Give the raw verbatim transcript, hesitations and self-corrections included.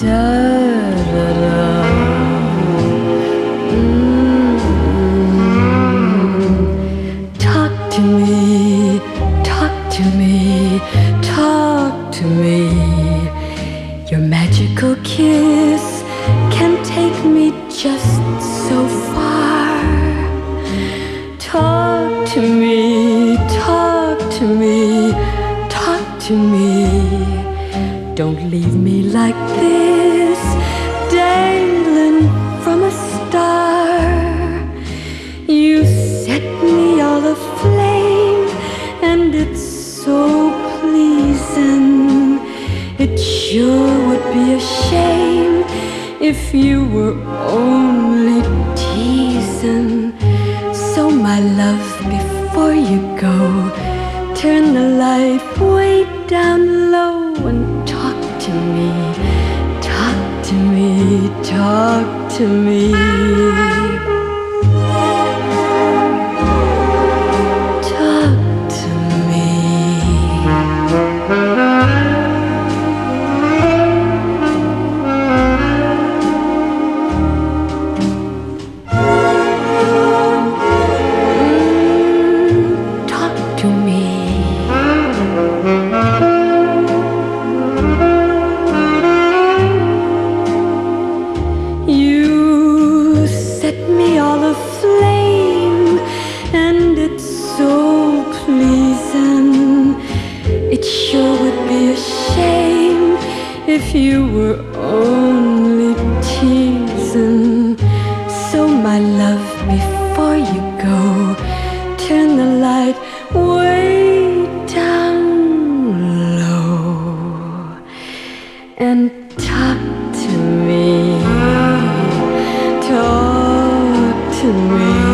Da-da-da. Mm. Talk to me, talk to me, talk to me. Your magical kiss can take me just so far. Talk to me, talk to me, talk to me. Don't leave me like this, dangling from a star. You set me all aflame, and it's so pleasing. It sure would be a shame if you were only teasing. So my love, before you go, turn the light way down low and talk to me, talk to me, talk to me. Talk to me. You set me all aflame, and it's so pleasing. It sure would be a shame if you were only teasing. So my love, before you go, turn the light way down low and talk to me. Talk to me.